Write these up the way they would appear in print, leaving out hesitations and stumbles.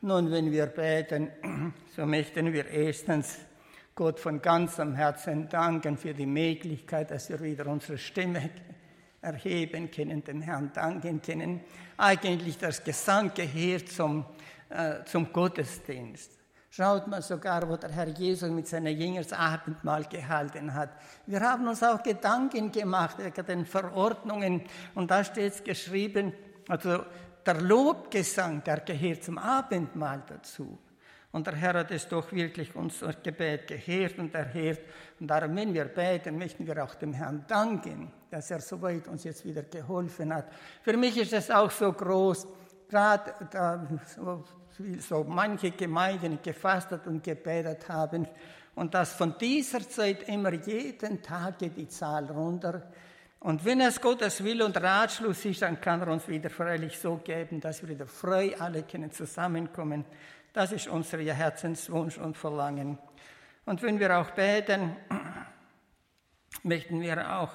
Nun, wenn wir beten, so möchten wir erstens Gott von ganzem Herzen danken für die Möglichkeit, dass wir wieder unsere Stimme erheben können, dem Herrn danken können. Eigentlich das Gesang gehört zum Gottesdienst. Schaut mal sogar, wo der Herr Jesus mit seinen Jüngern das Abendmahl gehalten hat. Wir haben uns auch Gedanken gemacht wegen den Verordnungen und da steht es geschrieben, also der Lobgesang, der gehört zum Abendmahl dazu. Und der Herr hat es doch wirklich unser Gebet gehört und erhört. Und darum, wenn wir beten, möchten wir auch dem Herrn danken, dass er soweit uns jetzt wieder geholfen hat. Für mich ist es auch so groß, gerade da so manche Gemeinden gefastet und gebetet haben. Und dass von dieser Zeit immer jeden Tag geht die Zahl runter. Und wenn es Gottes Wille und Ratschluss ist, dann kann er uns wieder freilich so geben, dass wir wieder frei alle können zusammenkommen. Das ist unser Herzenswunsch und Verlangen. Und wenn wir auch beten, möchten wir auch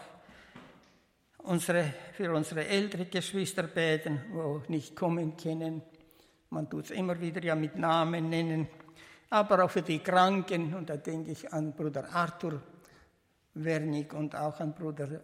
für unsere älteren Geschwister beten, die nicht kommen können. Man tut es immer wieder ja mit Namen nennen. Aber auch für die Kranken, und da denke ich an Bruder Arthur Wernig und auch an Bruder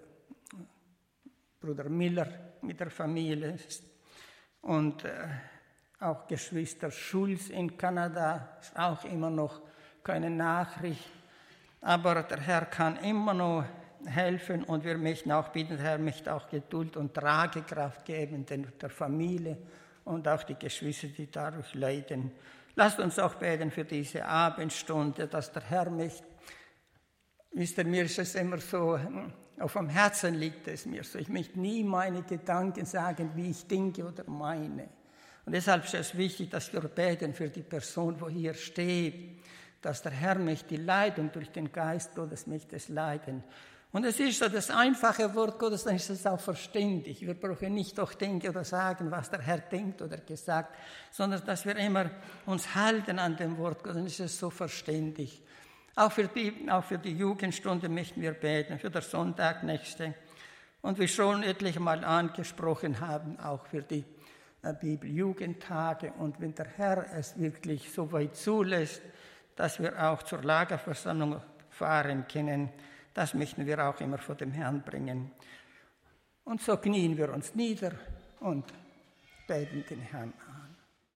Miller mit der Familie und auch Geschwister Schulz in Kanada, ist auch immer noch keine Nachricht. Aber der Herr kann immer noch helfen und wir möchten auch bitten, der Herr möchte auch Geduld und Tragekraft geben der Familie und auch die Geschwister, die dadurch leiden. Lasst uns auch beten für diese Abendstunde, dass der Herr möchte. Wisst ihr, mir ist es immer so, auf dem Herzen liegt es mir so. Ich möchte nie meine Gedanken sagen, wie ich denke oder meine. Und deshalb ist es wichtig, dass wir beten für die Person, wo hier steht, dass der Herr möchte die Leitung durch den Geist Gottes möchte es leiden. Und es ist so das einfache Wort Gottes, dann ist es auch verständlich. Wir brauchen nicht doch denken oder sagen, was der Herr denkt oder gesagt, sondern dass wir immer uns halten an dem Wort Gottes, dann ist es so verständlich. Auch für die Jugendstunde möchten wir beten, für den Sonntag nächste. Und wie schon etliche Mal angesprochen haben, auch für die Bibeljugendtage. Und wenn der Herr es wirklich so weit zulässt, dass wir auch zur Lagerversammlung fahren können, das möchten wir auch immer vor dem Herrn bringen. Und so knien wir uns nieder und beten den Herrn an.